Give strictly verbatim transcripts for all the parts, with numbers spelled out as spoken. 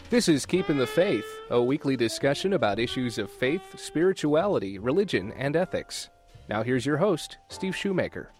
This is Keeping the Faith, a weekly discussion about issues of faith, spirituality, religion, and ethics. Now here's your host, Steve Shoemaker.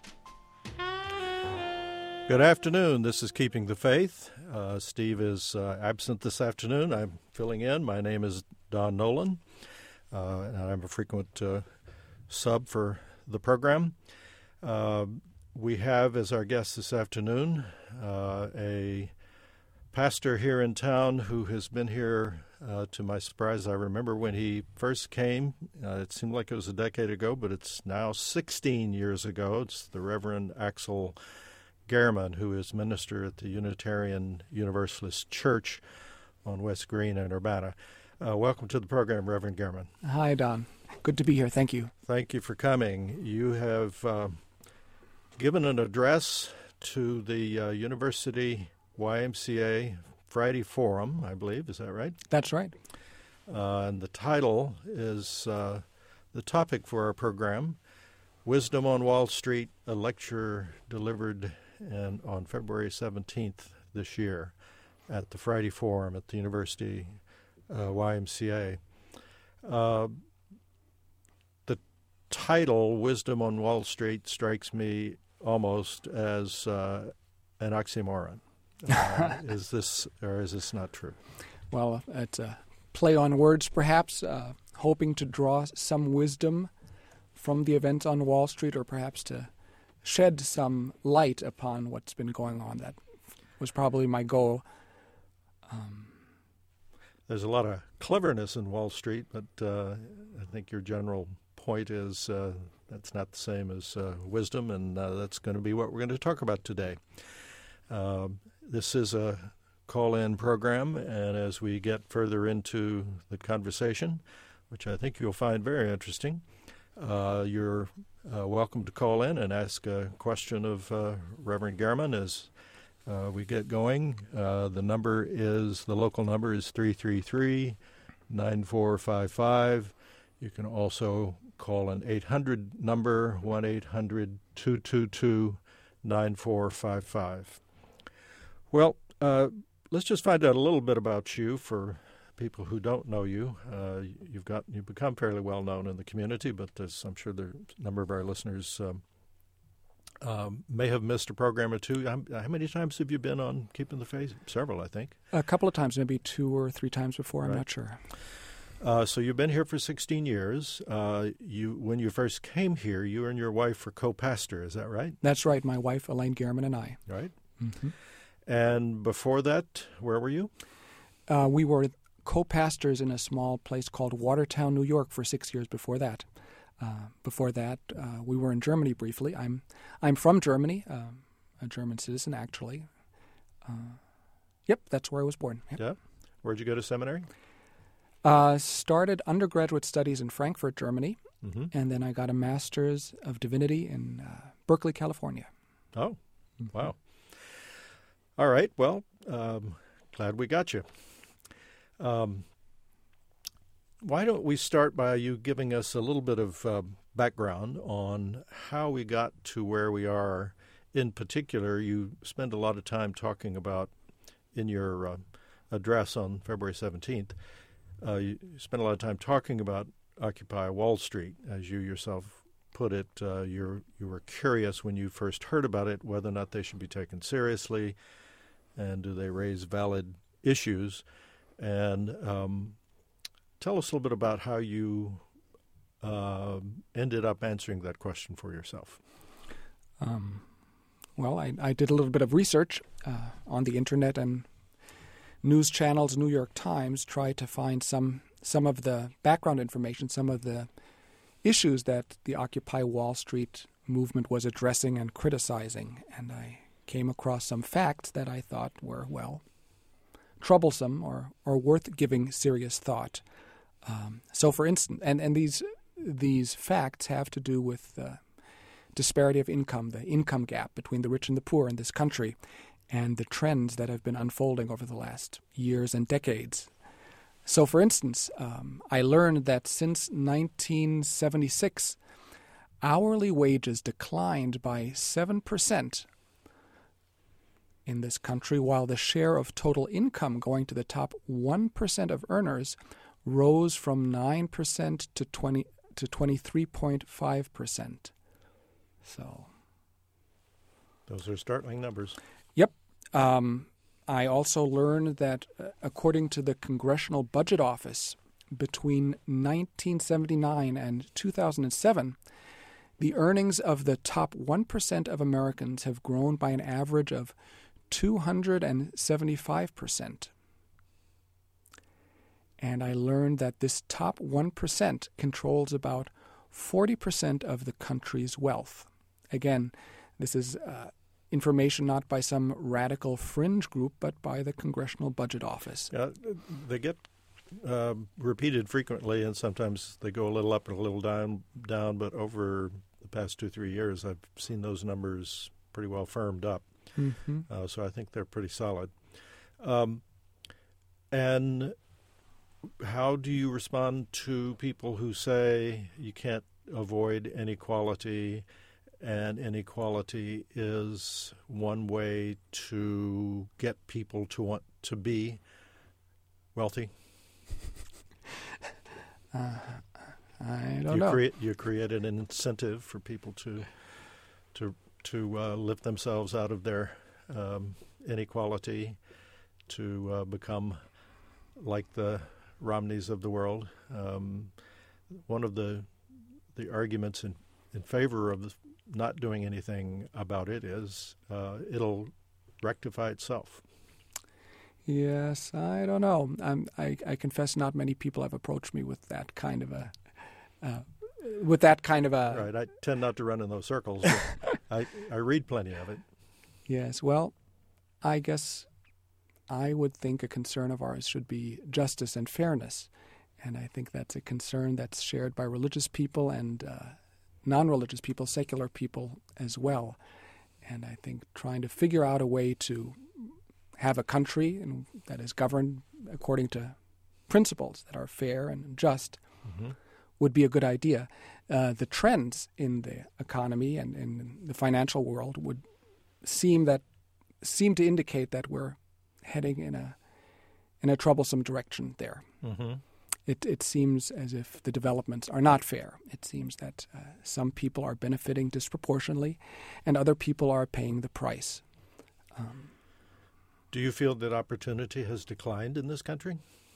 Good afternoon. This is Keeping the Faith. Uh, Steve is uh, absent this afternoon. I'm filling in. My name is Don Nolan, uh, and I'm a frequent uh, sub for the program. Uh, we have as our guest this afternoon uh, a pastor here in town who has been here, uh, to my surprise. I remember when he first came. Uh, it seemed like it was a decade ago, but it's now sixteen years ago. It's the Reverend Axel Gehrman, who is minister at the Unitarian Universalist Church on West Green in Urbana. Uh, welcome to the program, Reverend Gehrman. Hi, Don. Good to be here. Thank you. Thank you for coming. You have uh, given an address to the uh, University Y M C A Friday Forum, I believe. Is that right? That's right. Uh, and the title is uh, the topic for our program, Wisdom on Wall Street, a lecture delivered in, on February seventeenth this year at the Friday Forum at the University uh, Y M C A. Uh, the title, Wisdom on Wall Street, strikes me almost as uh, an oxymoron. Uh, is this or is this not true? Well, it's a play on words, perhaps, uh, hoping to draw some wisdom from the events on Wall Street, or perhaps to shed some light upon what's been going on. That was probably my goal. Um, There's a lot of cleverness in Wall Street, but uh, I think your general point is uh, that's not the same as uh, wisdom, and uh, that's going to be what we're going to talk about today. Uh, this is a call-in program, and as we get further into the conversation, which I think you'll find very interesting, uh, you're uh, welcome to call in and ask a question of uh, Reverend Gehrman as uh, we get going. Uh, the number is, the local number is three three three, nine four five five. You can also call an eight hundred number, one eight hundred two two two nine four five five. Well, uh, let's just find out a little bit about you for people who don't know you. Uh, you've got you've become fairly well known in the community, but as I'm sure the number of our listeners um, um, may have missed a program or two. How, how many times have you been on Keeping the Faith? Several, I think. A couple of times, maybe two or three times before. I'm right. not sure. Uh, so you've been here for sixteen years. Uh, you, when you first came here, you and your wife were co-pastor. Is that right? That's right. My wife, Elaine Gehrman, and I. Right. Mm-hmm. And before that, where were you? Uh, we were co-pastors in a small place called Watertown, New York, for six years before that. Uh, before that, uh, we were in Germany briefly. I'm I'm from Germany, uh, a German citizen, actually. Uh, yep, that's where I was born. Yep. Yeah. Where'd you go to seminary? Uh, started undergraduate studies in Frankfurt, Germany, Mm-hmm. and then I got a Master's of Divinity in uh, Berkeley, California. Oh, wow. All right. Well, um, glad we got you. Um, why don't we start by you giving us a little bit of uh, background on how we got to where we are. In particular, you spend a lot of time talking about, in your uh, address on February seventeenth, uh, you spent a lot of time talking about Occupy Wall Street, as you yourself put it. Uh, you're, you were curious when you first heard about it whether or not they should be taken seriously, and do they raise valid issues. And um, tell us a little bit about how you uh, ended up answering that question for yourself. Um, well, I, I did a little bit of research uh, on the Internet and news channels. New York Times tried to find some some of the background information, some of the issues that the Occupy Wall Street movement was addressing and criticizing. And I came across some facts that I thought were, well, troublesome or, or worth giving serious thought. Um, so, for instance, and, and these these facts have to do with the disparity of income, the income gap between the rich and the poor in this country, and the trends that have been unfolding over the last years and decades. So, for instance, um, I learned that since nineteen seventy-six, hourly wages declined by seven percent in this country, while the share of total income going to the top one percent of earners rose from nine percent to twenty to twenty-three point five percent. So those are startling numbers. Yep. Um, I also learned that uh, according to the Congressional Budget Office, between nineteen seventy-nine and two thousand seven, the earnings of the top one percent of Americans have grown by an average of two hundred seventy-five percent. And I learned that this top one percent controls about forty percent of the country's wealth. Again, this is uh, information not by some radical fringe group, but by the Congressional Budget Office. Yeah, they get uh, repeated frequently, and sometimes they go a little up and a little down, down. But over the past two, three years, I've seen those numbers pretty well firmed up. Mm-hmm. Uh, so I think they're pretty solid. Um, and how do you respond to people who say you can't avoid inequality, and inequality is one way to get people to want to be wealthy? Uh, I don't you know. Create, you create an incentive for people to to to uh, lift themselves out of their um, inequality, to uh, become like the Romneys of the world. Um, one of the the arguments in, in favor of the, not doing anything about it is uh, it'll rectify itself. Yes, I don't know. I'm, I, I confess not many people have approached me with that kind of a uh, with that kind of a. Right. I tend not to run in those circles. But I I read plenty of it. Yes. Well, I guess I would think a concern of ours should be justice and fairness, and I think that's a concern that's shared by religious people and uh, non-religious people, secular people as well. And I think trying to figure out a way to have a country that is governed according to principles that are fair and just mm-hmm. would be a good idea. Uh, the trends in the economy and in the financial world would seem that seem to indicate that we're heading in a in a troublesome direction there. Mm-hmm. It it seems as if the developments are not fair. It seems that uh, some people are benefiting disproportionately, and other people are paying the price. Um, Do you feel that opportunity has declined in this country?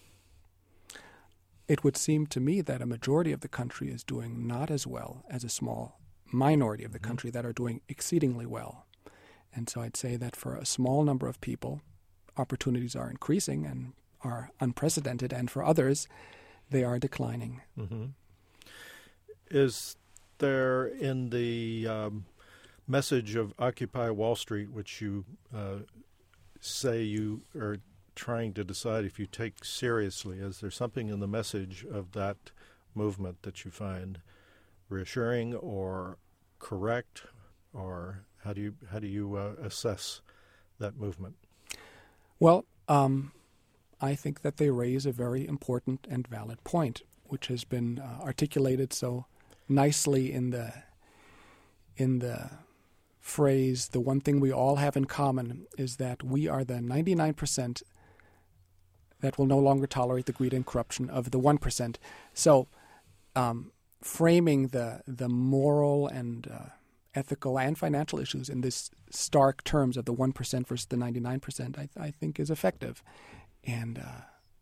It would seem to me that a majority of the country is doing not as well as a small minority of the mm-hmm. country that are doing exceedingly well. And so I'd say that for a small number of people, opportunities are increasing and are unprecedented, and for others, they are declining. Mm-hmm. Is there in the um, message of Occupy Wall Street, which you uh, say you are trying to decide if you take seriously, is there something in the message of that movement that you find reassuring or correct, or how do you how do you uh, assess that movement? Well, um, I think that they raise a very important and valid point, which has been uh, articulated so nicely in the in the phrase, the one thing we all have in common is that we are the ninety-nine percent that will no longer tolerate the greed and corruption of the one percent. So um, framing the the moral and uh, ethical and financial issues in this stark terms of the one percent versus the ninety-nine percent, I, I think is effective. And uh,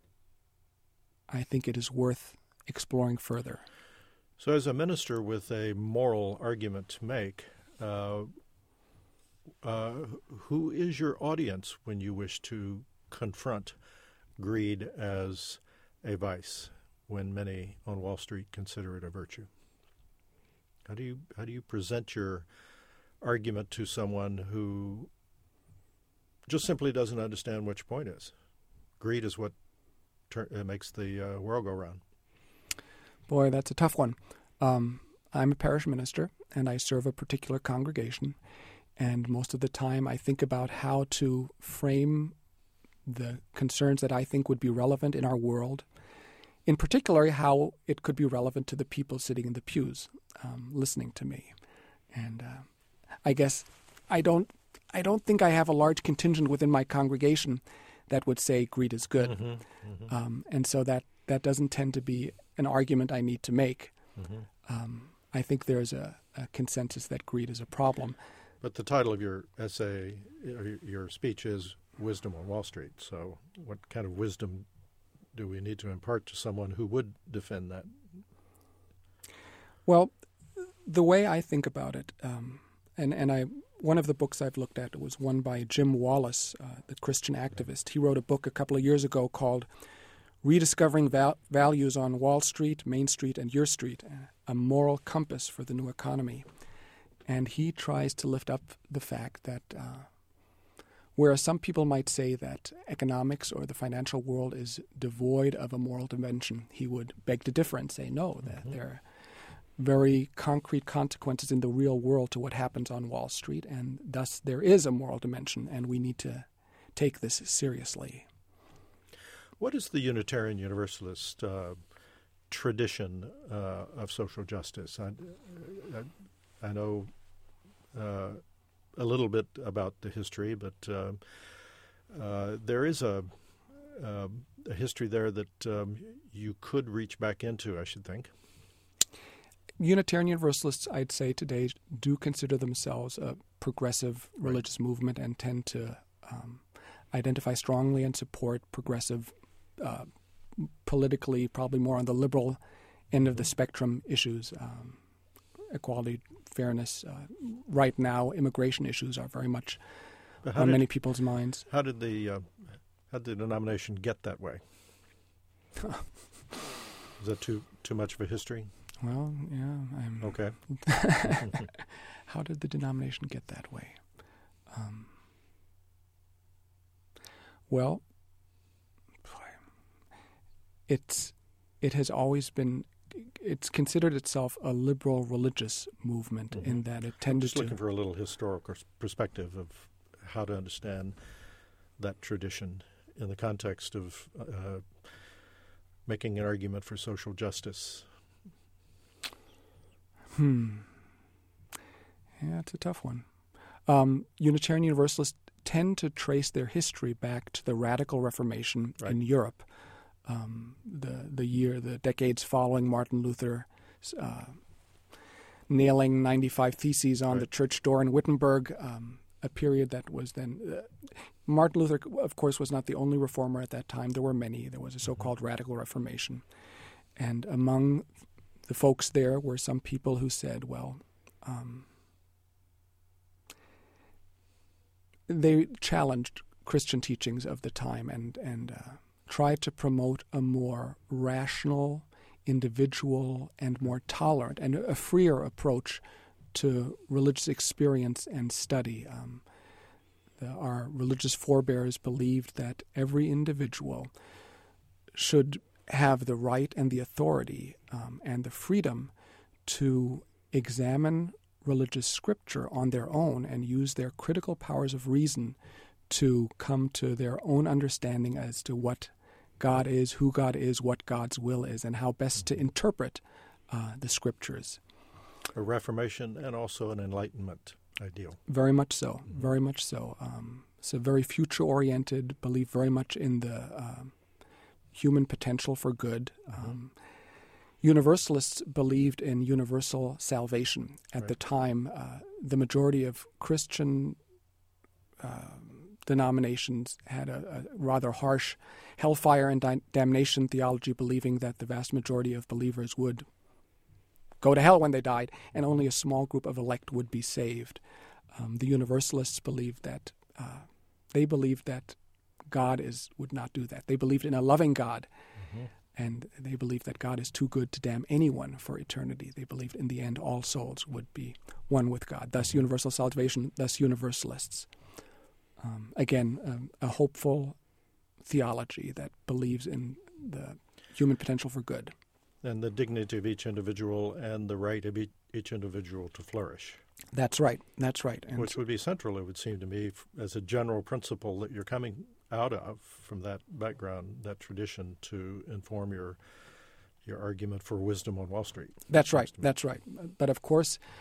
I think it is worth exploring further. So as a minister with a moral argument to make, uh, uh, who is your audience when you wish to confront greed as a vice, when many on Wall Street consider it a virtue? How do you how do you present your argument to someone who just simply doesn't understand what your point is? Greed is what ter- uh, makes the uh, world go round. Boy, that's a tough one. Um, I'm a parish minister, and I serve a particular congregation. And most of the time, I think about how to frame the concerns that I think would be relevant in our world. In particular, how it could be relevant to the people sitting in the pews, um, listening to me. And uh, I guess I don't I don't think I have a large contingent within my congregation that would say greed is good. Mm-hmm, mm-hmm. Um, and so that, that doesn't tend to be an argument I need to make. Mm-hmm. Um, I think there's a, a consensus that greed is a problem. But the title of your essay, or your speech, is Wisdom on Wall Street. So what kind of wisdom do we need to impart to someone who would defend that? Well, the way I think about it, um, and, and I one of the books I've looked at was one by Jim Wallace, uh, the Christian activist. He wrote a book a couple of years ago called Rediscovering Val- Values on Wall Street, Main Street, and Your Street, a Moral Compass for the New Economy. And he tries to lift up the fact that uh, whereas some people might say that economics or the financial world is devoid of a moral dimension, he would beg to differ and say, no, Mm-hmm. that there are very concrete consequences in the real world to what happens on Wall Street, and thus there is a moral dimension, and we need to take this seriously. What is the Unitarian Universalist uh, tradition uh, of social justice? I, I, I know uh, a little bit about the history, but uh, uh, there is a, uh, a history there that um, you could reach back into, I should think. Unitarian Universalists, I'd say today, do consider themselves a progressive religious right. movement and tend to um, identify strongly and support progressive, uh, politically, probably more on the liberal end of the spectrum issues. Um, equality, fairness. Uh, right now, immigration issues are very much on did, many people's minds. How did the uh, how did the denomination get that way? Is that too too much of a history? Well, yeah. I'm, okay. How did the denomination get that way? Um, well, it's it has always been. It's considered itself a liberal religious movement mm-hmm. in that it tended Just to. looking for a little historical perspective of how to understand that tradition in the context of uh, making an argument for social justice. Hmm. Yeah, it's a tough one. Um, Unitarian Universalists tend to trace their history back to the Radical Reformation right. in Europe. Um, the the year, the decades following Martin Luther uh, nailing ninety-five Theses on right. the church door in Wittenberg, um, a period that was then... Uh, Martin Luther, of course, was not the only reformer at that time. There were many. There was a so-called mm-hmm. Radical Reformation. And among the folks there were some people who said, well, um, they challenged Christian teachings of the time and, and uh, tried to promote a more rational, individual, and more tolerant and a freer approach to religious experience and study. Um, the, our religious forebears believed that every individual should have the right and the authority um, and the freedom to examine religious scripture on their own and use their critical powers of reason to come to their own understanding as to what God is, who God is, what God's will is, and how best to interpret uh, the scriptures. A Reformation and also an Enlightenment ideal. Very much so, mm-hmm. very much so. Um, it's a very future-oriented, believe very much in the uh, human potential for good. Mm-hmm. Um, Universalists believed in universal salvation. At right. the time, uh, the majority of Christian uh, denominations had a, a rather harsh hellfire and di- damnation theology, believing that the vast majority of believers would go to hell when they died, and only a small group of elect would be saved. Um, the Universalists believed that uh, they believed that God is would not do that. They believed in a loving God, mm-hmm. and they believed that God is too good to damn anyone for eternity. They believed in the end all souls would be one with God. Thus, mm-hmm. universal salvation. Thus, Universalists. Um, again, um, a hopeful theology that believes in the human potential for good. And the dignity of each individual and the right of each individual to flourish. That's right. That's right. And which would be central, it would seem to me, as a general principle that you're coming out of from that background, that tradition, to inform your your argument for wisdom on Wall Street. That's right. That's right. But of course,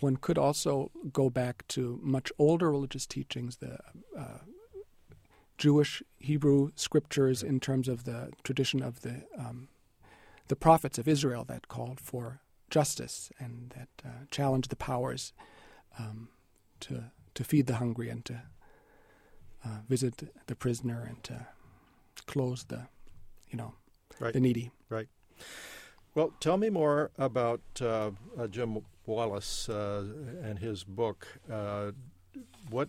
one could also go back to much older religious teachings, the uh, Jewish Hebrew scriptures, in terms of the tradition of the um, the prophets of Israel that called for justice and that uh, challenged the powers um, to to feed the hungry and to uh, visit the prisoner and to clothe the, you know, right. the needy. Right. Well, tell me more about uh, uh, Jim Wallis uh, and his book. Uh, what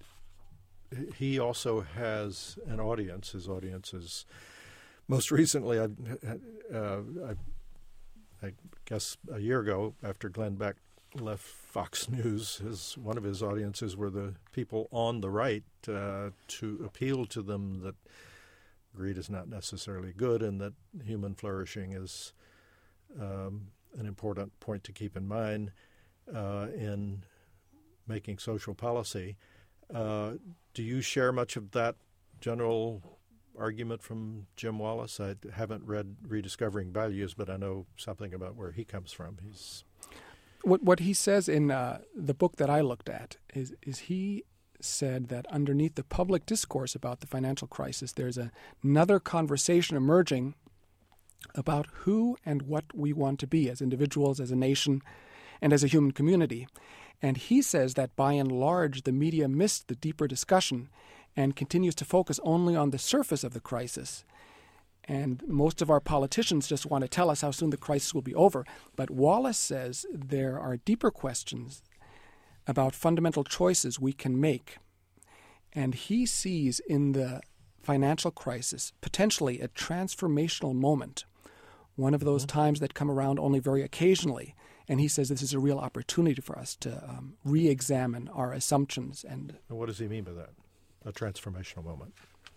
he also has an audience. His audience is most recently, I, uh, I, I guess, a year ago after Glenn Beck left Fox News, his one of his audiences were the people on the right, uh, to appeal to them that greed is not necessarily good and that human flourishing is um, an important point to keep in mind uh, in making social policy. Uh, do you share much of that general argument from Jim Wallis? I haven't read Rediscovering Values, but I know something about where he comes from. He's What what he says in uh, the book that I looked at is is he said that underneath the public discourse about the financial crisis, there's a, another conversation emerging about who and what we want to be as individuals, as a nation, and as a human community. And he says that by and large, the media missed the deeper discussion and continues to focus only on the surface of the crisis. And most of our politicians just want to tell us how soon the crisis will be over. But Wallis says there are deeper questions about fundamental choices we can make. And he sees in the financial crisis potentially a transformational moment, one of those mm-hmm. times that come around only very occasionally. And he says this is a real opportunity for us to um, re-examine our assumptions. And, and what does he mean by that, a transformational moment?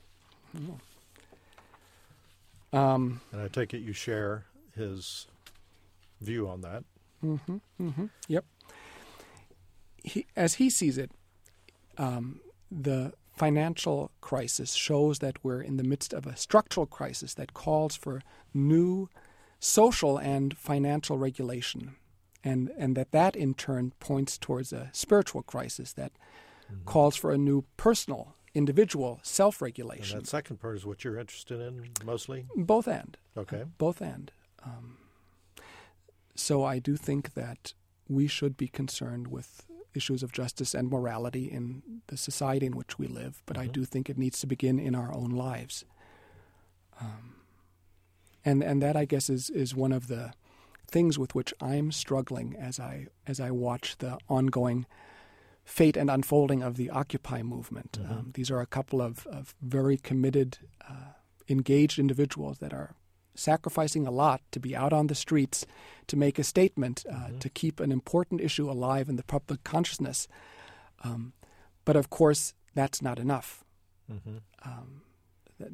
Oh. Um, and I take it you share his view on that. Mm-hmm, mm-hmm, yep. He, as he sees it, um, the financial crisis shows that we're in the midst of a structural crisis that calls for new social and financial regulation, and, and that that in turn points towards a spiritual crisis that mm-hmm. calls for a new personal, individual self-regulation. And that second part is what you're interested in mostly? Both and. Okay. Uh, both and. Um, so I do think that we should be concerned with issues of justice and morality in the society in which we live, but mm-hmm. I do think it needs to begin in our own lives. Um, and and that, I guess, is, is one of the things with which I'm struggling as I as I watch the ongoing fate and unfolding of the Occupy movement. Mm-hmm. Um, these are a couple of, of very committed, uh, engaged individuals that are sacrificing a lot to be out on the streets to make a statement, uh, mm-hmm. to keep an important issue alive in the public consciousness. Um, but of course, that's not enough. Mm-hmm. Um, that,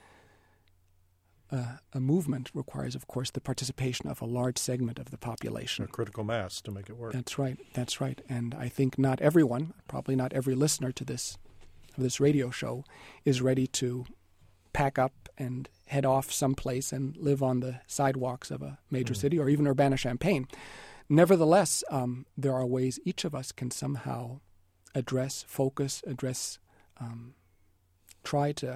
uh, a movement requires, of course, the participation of a large segment of the population. A critical mass to make it work. That's right. That's right. And I think not everyone, probably not every listener to this of this radio show, is ready to pack up and head off someplace and live on the sidewalks of a major mm. city or even Urbana-Champaign. Nevertheless, um, there are ways each of us can somehow address, focus, address, um, try to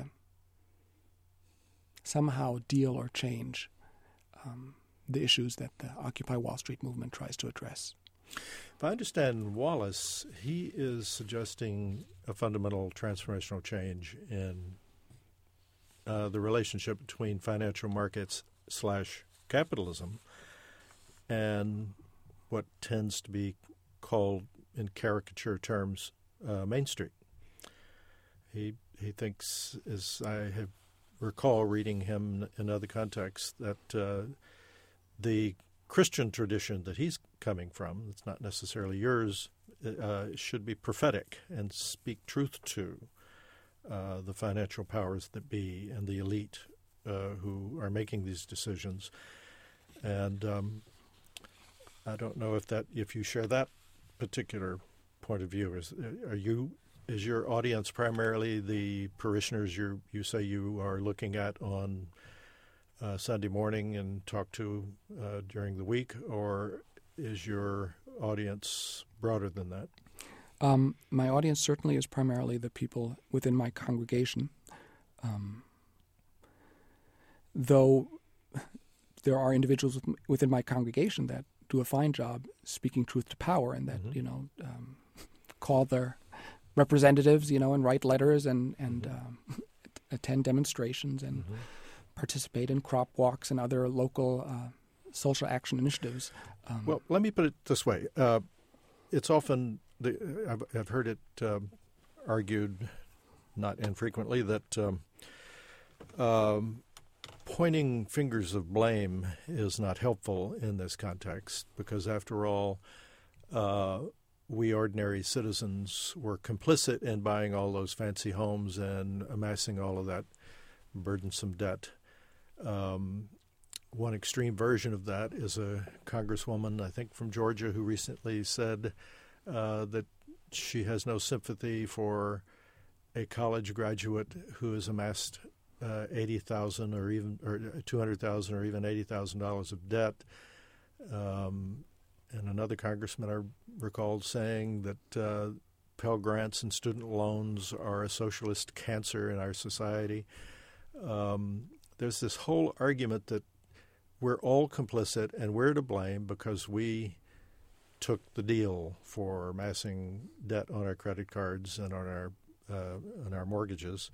somehow deal or change um, the issues that the Occupy Wall Street movement tries to address. If I understand Wallis, he is suggesting a fundamental transformational change in Uh, the relationship between financial markets slash capitalism and what tends to be called, in caricature terms, uh, Main Street. He he thinks, as I have recall reading him in other contexts, that uh, the Christian tradition that he's coming from, it's not necessarily yours, uh, should be prophetic and speak truth to Uh, the financial powers that be and the elite uh, who are making these decisions. And um, I don't know if that if you share that particular point of view. Is are you is your audience primarily the parishioners you you say you are looking at on uh, Sunday morning and talk to uh, during the week, or is your audience broader than that? Um, my audience certainly is primarily the people within my congregation, um, though there are individuals within my congregation that do a fine job speaking truth to power, and that, mm-hmm. you know, um, call their representatives, you know, and write letters and, and mm-hmm. um, attend demonstrations and mm-hmm. participate in crop walks and other local uh, social action initiatives. Um, well, let me put it this way. Uh, it's often, the, I've, I've heard it um, argued, not infrequently, that um, um, pointing fingers of blame is not helpful in this context because, after all, uh, we ordinary citizens were complicit in buying all those fancy homes and amassing all of that burdensome debt. Um, one extreme version of that is a congresswoman, I think from Georgia, who recently said uh, that she has no sympathy for a college graduate who has amassed uh, eighty thousand dollars or even or two hundred thousand dollars or even eighty thousand dollars of debt. Um, and another congressman I recalled saying that uh, Pell Grants and student loans are a socialist cancer in our society. Um, there's this whole argument that we're all complicit and we're to blame because we took the deal for amassing debt on our credit cards and on our uh, on our mortgages.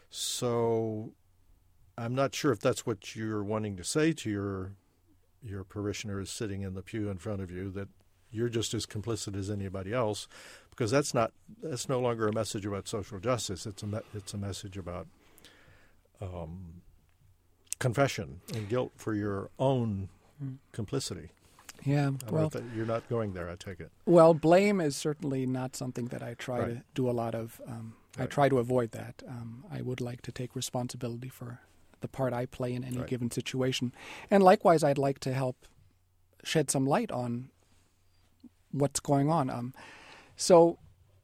So I'm not sure if that's what you're wanting to say to your your parishioners sitting in the pew in front of you, that you're just as complicit as anybody else, because that's not that's no longer a message about social justice. It's a me- it's a message about um, confession and guilt for your own mm. complicity. Yeah, well, that you're not going there, I take it. Well, blame is certainly not something that I try right. to do a lot of. Um, right. I try to avoid that. Um, I would like to take responsibility for the part I play in any right. given situation. And likewise, I'd like to help shed some light on what's going on. Um, so,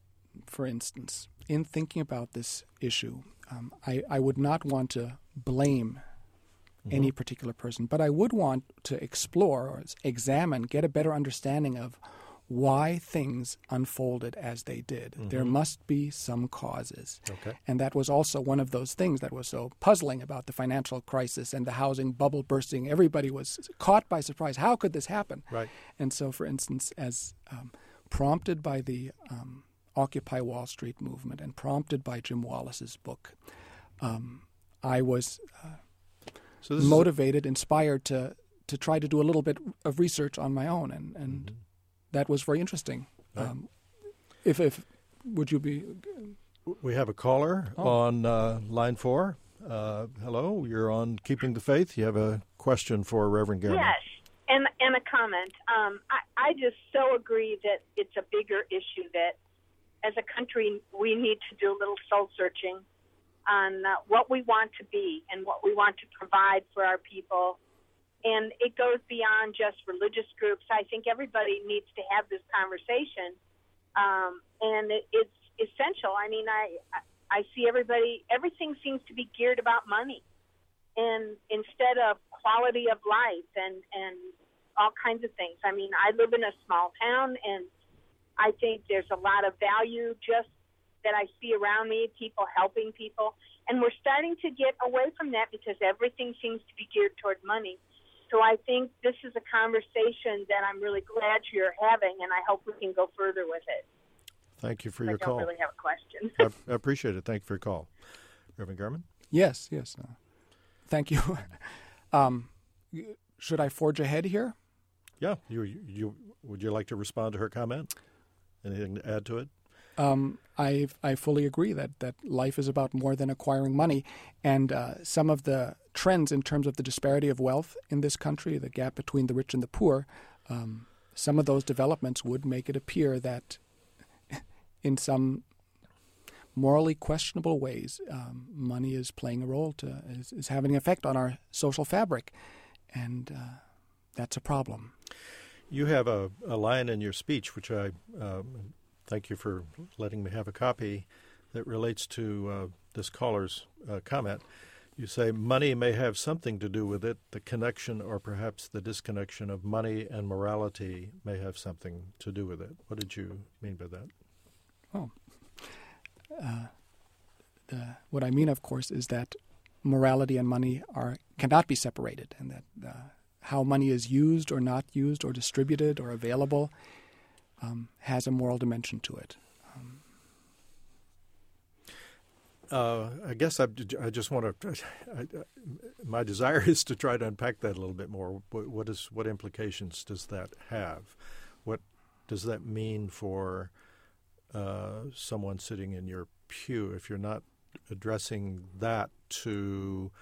for instance, in thinking about this issue, um, I, I would not want to blame Mm-hmm. any particular person, but I would want to explore or examine, get a better understanding of why things unfolded as they did. Mm-hmm. There must be some causes. Okay. And that was also one of those things that was so puzzling about the financial crisis and the housing bubble bursting. Everybody was caught by surprise. How could this happen? Right. And so, for instance, as um, prompted by the um, Occupy Wall Street movement and prompted by Jim Wallace's book, um, I was... Uh, So this motivated, is a- inspired to to try to do a little bit of research on my own, and, and mm-hmm. that was very interesting. Right. Um, if if would you be? We have a caller oh. on uh, line four. Uh, hello, you're on Keeping the Faith. You have a question for Reverend Garman. Yes, and and a comment. Um, I I just so agree that it's a bigger issue that, as a country, we need to do a little soul searching on uh, what we want to be and what we want to provide for our people. And it goes beyond just religious groups. I think everybody needs to have this conversation. Um, and it, it's essential. I mean, I, I see everybody, everything seems to be geared about money. And instead of quality of life and, and all kinds of things. I mean, I live in a small town, and I think there's a lot of value just that I see around me, people helping people. And we're starting to get away from that because everything seems to be geared toward money. So I think this is a conversation that I'm really glad you're having, and I hope we can go further with it. Thank you for I your don't call. I don't really have a question. I, I appreciate it. Thank you for your call. Reverend Garman? Yes, yes. Uh, thank you. um, should I forge ahead here? Yeah. You, you, would you like to respond to her comment? Anything to add to it? Um, I I fully agree that, that life is about more than acquiring money, and uh, some of the trends in terms of the disparity of wealth in this country, the gap between the rich and the poor, um, some of those developments would make it appear that in some morally questionable ways, um, money is playing a role, to is, is having an effect on our social fabric, and uh, that's a problem. You have a, a line in your speech, which I um, thank you for letting me have a copy, that relates to uh, this caller's uh, comment. you say money may have something to do with it. The connection or perhaps the disconnection of money and morality may have something to do with it. What did you mean by that? Oh, uh, the, what I mean, of course, is that morality and money are cannot be separated, and that uh, how money is used or not used or distributed or available um, has a moral dimension to it. Um, uh, I guess I, I just want to. I, I, my desire is to try to unpack that a little bit more. What, what is what implications does that have? What does that mean for uh, someone sitting in your pew if you're not addressing that to?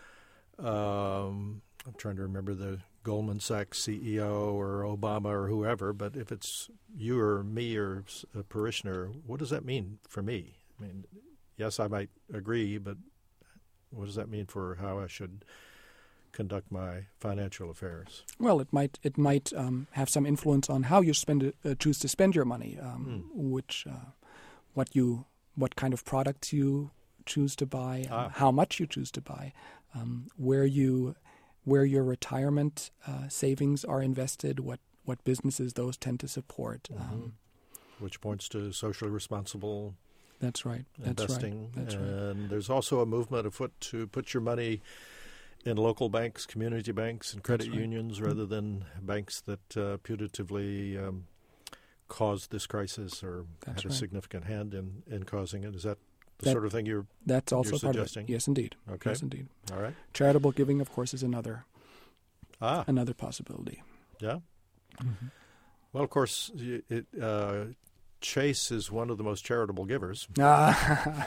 Um, I'm trying to remember the Goldman Sachs C E O or Obama or whoever, but if it's you or me or a parishioner, what does that mean for me? I mean, yes, I might agree, but what does that mean for how I should conduct my financial affairs? Well, it might it might um, have some influence on how you spend it, uh, choose to spend your money, um, mm. which uh, what you what kind of products you choose to buy, um, ah. how much you choose to buy, um, where you where your retirement uh, savings are invested, what, what businesses those tend to support. Mm-hmm. Um, Which points to socially responsible That's right. That's investing. Right. That's and right. there's also a movement afoot to put your money in local banks, community banks, and credit right. unions mm-hmm. rather than banks that uh, putatively um, caused this crisis or That's had a right. significant hand in, in causing it. Is that the that, sort of thing you're That's also you're part suggesting? of it. Yes, indeed. Okay. Yes, indeed. All right. Charitable giving, of course, is another ah. another possibility. Yeah. Mm-hmm. Well, of course, it, uh, Chase is one of the most charitable givers. Ah.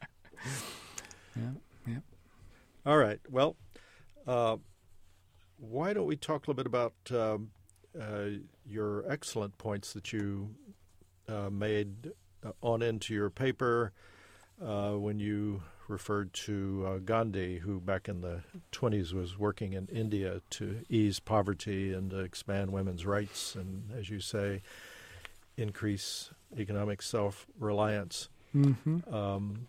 yeah, yeah. All right. Well, uh, why don't we talk a little bit about um, uh, your excellent points that you uh, made uh, on into your paper uh, when you referred to uh, Gandhi, who back in the twenties was working in India to ease poverty and to expand women's rights and, as you say, increase economic self-reliance. Mm-hmm. Um,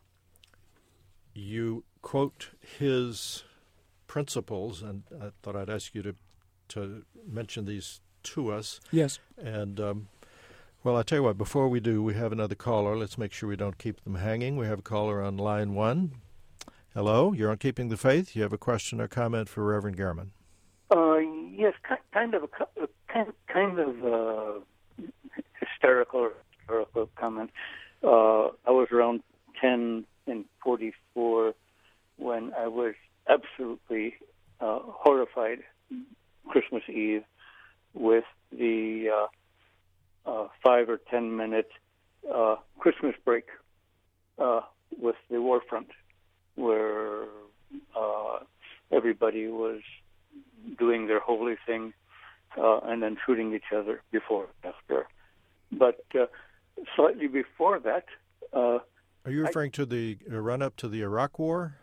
you quote his principles, and I thought I'd ask you to to mention these to us. Yes. And, um, well, I tell you what, before we do, we have another caller. Let's make sure we don't keep them hanging. We have a caller on line one. Hello, you're on Keeping the Faith. You have a question or comment for Reverend Gehrman? Uh, yes, kind of a kind, kind of a hysterical or historical comment. Uh, I was around ten in forty-four when I was absolutely uh, horrified Christmas Eve with the uh, uh, five or ten minute uh, Christmas break uh, with the war front, where uh, everybody was doing their holy thing uh, and then shooting each other before and after. But uh, slightly before that... Uh, Are you referring I, to the uh, run-up to the Iraq War?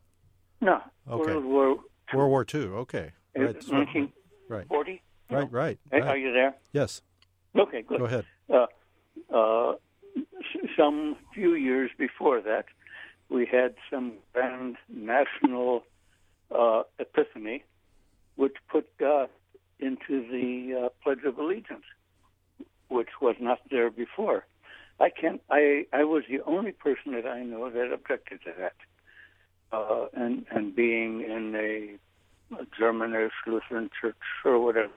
No. Okay. World War Two. World War Two, okay. Right. nineteen forty? Right, right, right, right. Are you there? Yes. Okay, good. Go ahead. Uh, uh, some few years before that, we had some grand national uh, epiphany, which put God into the uh, Pledge of Allegiance, which was not there before. I can't. I I was the only person that I know that objected to that, uh, and and being in a, a Germanish Lutheran church or whatever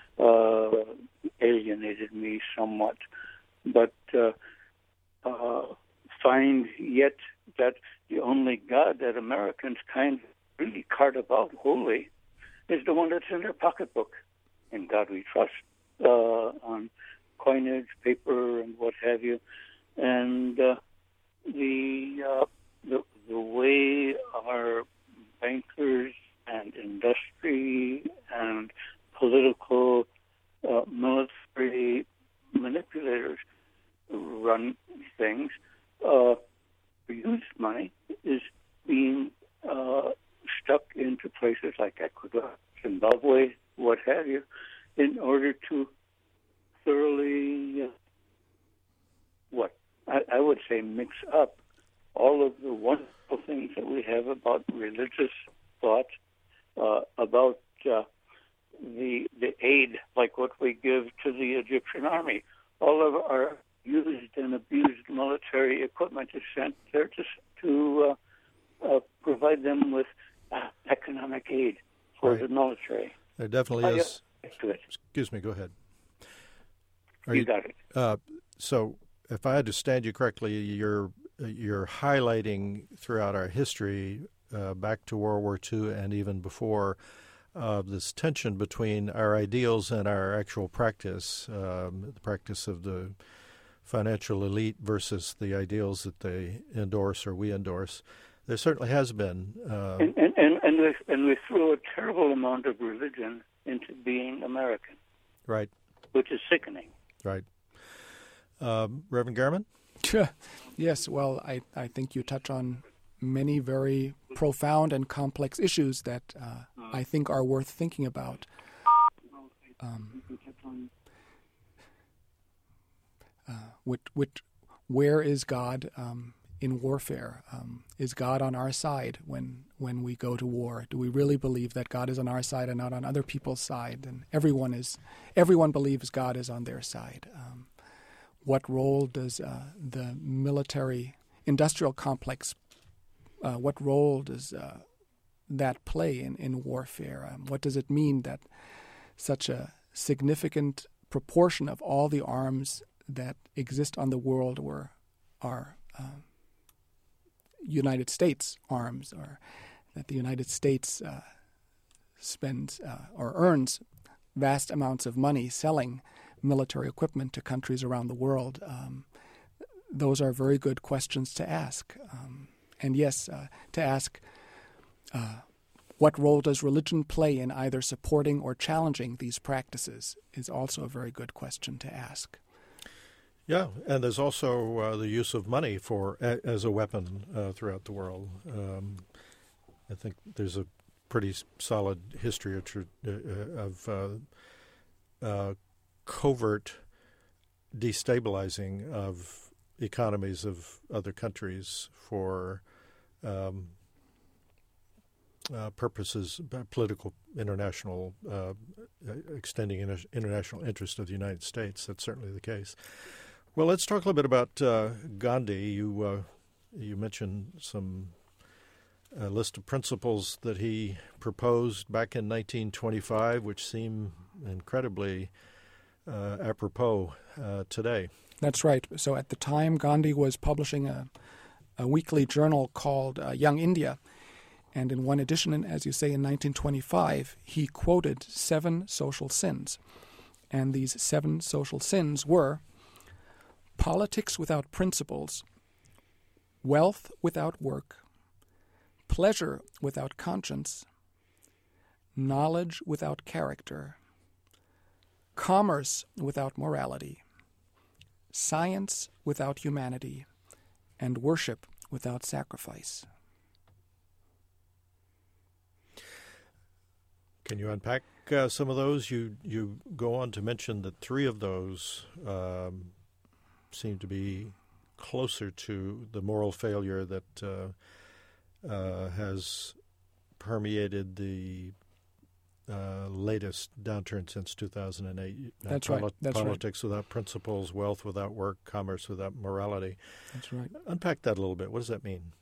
uh, alienated me somewhat, but uh, uh, find yet that the only God that Americans kind of really cart about wholly is the one that's in their pocketbook. In God we trust, uh, on coinage, paper, and what have you. And uh, the, uh, the the way our bankers and industry and political uh, military manipulators run things, uh, use money is being uh, stuck into places like Ecuador, Zimbabwe, what have you, in order to thoroughly, uh, what, I, I would say mix up all of the wonderful things that we have about religious thought uh, about uh, the the aid, like what we give to the Egyptian army. All of our used and abused military equipment is sent there to to uh, uh, provide them with uh, economic aid for right. the military. There definitely I, is. to it. Excuse me. Go ahead. Are you, you got it. Uh, so, if I understand you correctly, you're you're highlighting throughout our history, uh, back to World War Two and even before, uh, this tension between our ideals and our actual practice, um, the practice of the financial elite versus the ideals that they endorse or we endorse. There certainly has been. Uh, and, and, and, and, we, and we threw a terrible amount of religion into being American. Right. Which is sickening. Right. Um, Reverend Gehrman? Yes, well, I, I think you touch on many very profound and complex issues that uh, I think are worth thinking about. Um, uh, which, which, where is God um, in warfare? Um, is God on our side when when we go to war? Do we really believe that God is on our side and not on other people's side? And everyone is, everyone believes God is on their side. Um, what role does uh, the military-industrial complex? Uh, what role does uh, that play in in warfare? Um, what does it mean that such a significant proportion of all the arms that exist on the world were are uh, United States arms, or that the United States uh, spends uh, or earns vast amounts of money selling military equipment to countries around the world? Um, those are very good questions to ask. Um, and yes, uh, to ask uh, what role does religion play in either supporting or challenging these practices is also a very good question to ask. Yeah, and there's also uh, the use of money for a, as a weapon uh, throughout the world. Um, I think there's a pretty solid history of, uh, of uh, uh, covert destabilizing of economies of other countries for um, uh, purposes, political, international, uh, extending inter- international interest of the United States. That's certainly the case. Well, let's talk a little bit about uh, Gandhi. You uh, you mentioned some uh, list of principles that he proposed back in nineteen twenty-five, which seem incredibly uh, apropos uh, today. That's right. So at the time, Gandhi was publishing a, a weekly journal called uh, Young India. And in one edition, as you say, in nineteen twenty-five, he quoted seven social sins. And these seven social sins were politics without principles, wealth without work, pleasure without conscience, knowledge without character, commerce without morality, science without humanity, and worship without sacrifice. Can you unpack uh, some of those? You you go on to mention that three of those um, seem to be closer to the moral failure that uh, uh, has permeated the uh, latest downturn since two thousand eight. That's Poli- right. That's politics right. without principles, wealth without work, commerce without morality. That's right. Unpack that a little bit. What does that mean?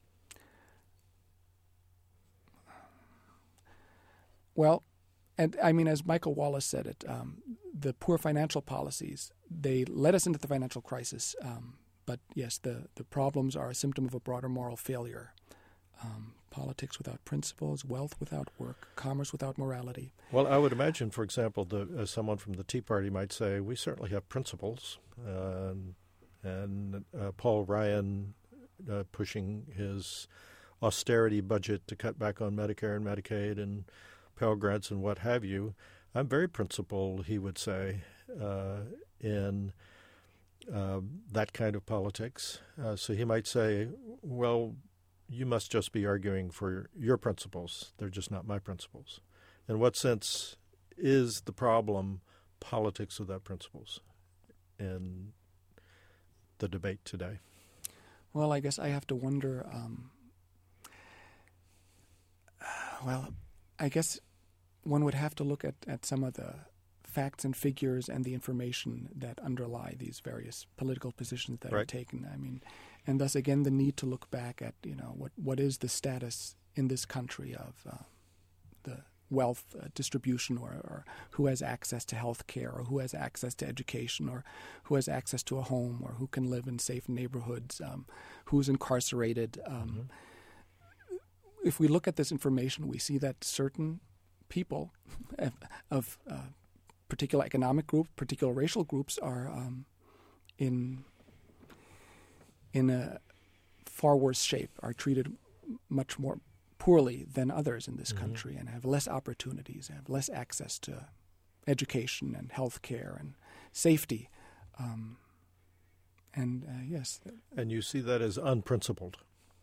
Well, and I mean, as Michael Wallace said it, um, the poor financial policies, they led us into the financial crisis. Um, but yes, the, the problems are a symptom of a broader moral failure. Um, politics without principles, wealth without work, commerce without morality. Well, I would imagine, for example, the, uh, someone from the Tea Party might say, we certainly have principles. Uh, and uh, Paul Ryan uh, pushing his austerity budget to cut back on Medicare and Medicaid and Pell Grants and what have you. I'm very principled, he would say, uh, in uh, that kind of politics. Uh, so he might say, well, you must just be arguing for your principles. They're just not my principles. In what sense is the problem politics without principles in the debate today? Well, I guess I have to wonder, um, Well, I guess one would have to look at, at some of the facts and figures and the information that underlie these various political positions that right. are taken. I mean, and thus again the need to look back at, you know, what what is the status in this country of uh, the wealth uh, distribution, or, or who has access to health care, or who has access to education, or who has access to a home, or who can live in safe neighborhoods, um, who's incarcerated. Um, mm-hmm. If we look at this information, we see that certain people of, of uh, particular economic group, particular racial groups are um, in in a far worse shape, are treated much more poorly than others in this mm-hmm. country, and have less opportunities, have less access to education and health care and safety. Um, and uh, yes. And you see that as unprincipled?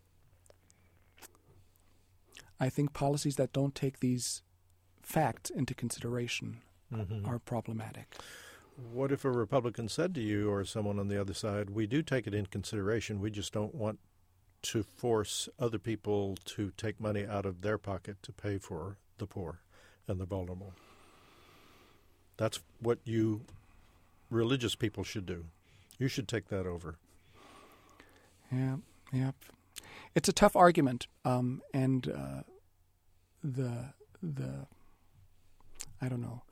I think policies that don't take these facts into consideration mm-hmm. are problematic. What if a Republican said to you, or someone on the other side, we do take it in consideration, we just don't want to force other people to take money out of their pocket to pay for the poor and the vulnerable? That's what you religious people should do. You should take that over. Yeah, yeah. It's a tough argument, um, and uh, the the I don't know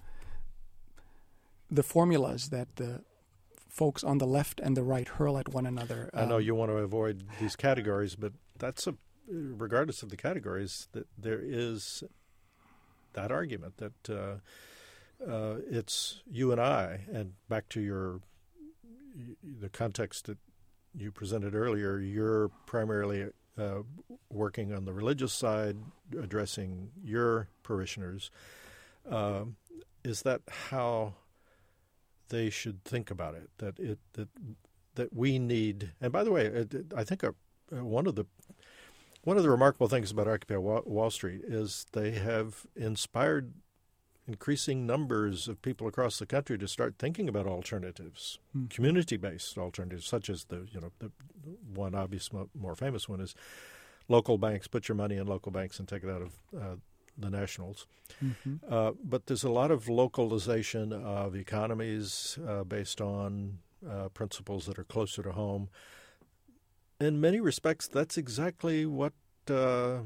the formulas that the folks on the left and the right hurl at one another. Um, I know you want to avoid uh, these categories, but that's a regardless of the categories, that there is that argument that uh, uh, it's you and I, and back to your the context that you presented earlier. You're primarily uh, working on the religious side, addressing your parishioners. Uh, is that how they should think about it? That it that that we need. And by the way, it, it, I think a, uh, one of the one of the remarkable things about Occupy Wall, Wall Street is they have inspired increasing numbers of people across the country to start thinking about alternatives, mm. community-based alternatives, such as the you know the one obvious more famous one is local banks. Put your money in local banks and take it out of uh, the nationals. Mm-hmm. Uh, but there's a lot of localization of economies uh, based on uh, principles that are closer to home. In many respects, that's exactly what uh,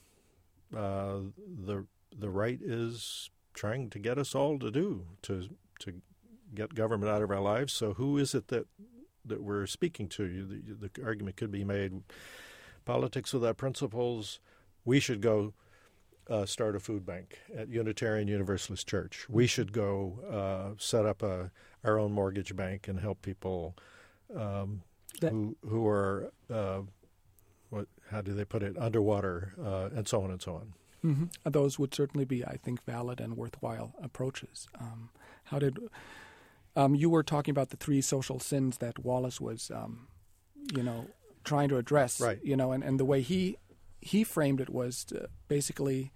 uh, the the right is trying to get us all to do, to to get government out of our lives. So who is it that that we're speaking to? The, the argument could be made, politics without principles, we should go uh, start a food bank at Unitarian Universalist Church. We should go uh, set up a our own mortgage bank and help people um, who who are, uh, what how do they put it, underwater, uh, and so on and so on. Mm-hmm. Those would certainly be, I think, valid and worthwhile approaches. Um, how did um, you were talking about the three social sins that Wallace was, um, you know, trying to address, right? You know, and, and the way he he framed it was to basically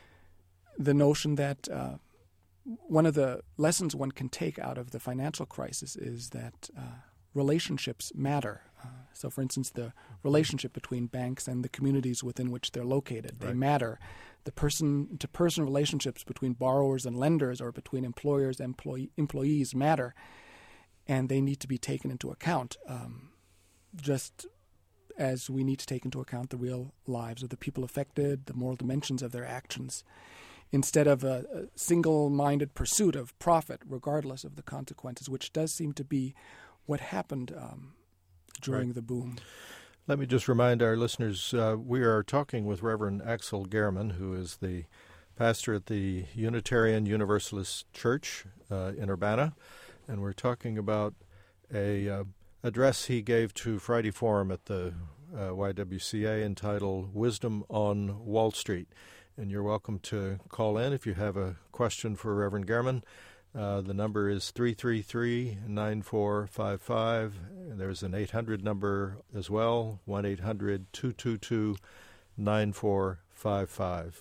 the notion that uh, one of the lessons one can take out of the financial crisis is that uh, relationships matter. Uh, so, for instance, the relationship between banks and the communities within which they're located, they right. matter. The person-to-person relationships between borrowers and lenders, or between employers and employee, employees matter, and they need to be taken into account, um, just as we need to take into account the real lives of the people affected, the moral dimensions of their actions, instead of a, a single-minded pursuit of profit, regardless of the consequences, which does seem to be what happened um, during right. the boom. Let me just remind our listeners, uh, we are talking with Reverend Axel Gehrman, who is the pastor at the Unitarian Universalist Church uh, in Urbana, and we're talking about a uh, address he gave to Friday Forum at the uh, Y W C A entitled Wisdom on Wall Street. And you're welcome to call in if you have a question for Reverend Gehrman. Uh, the number is three three three, nine four five five. There's an eight hundred number as well, one eight hundred two two two nine four five five.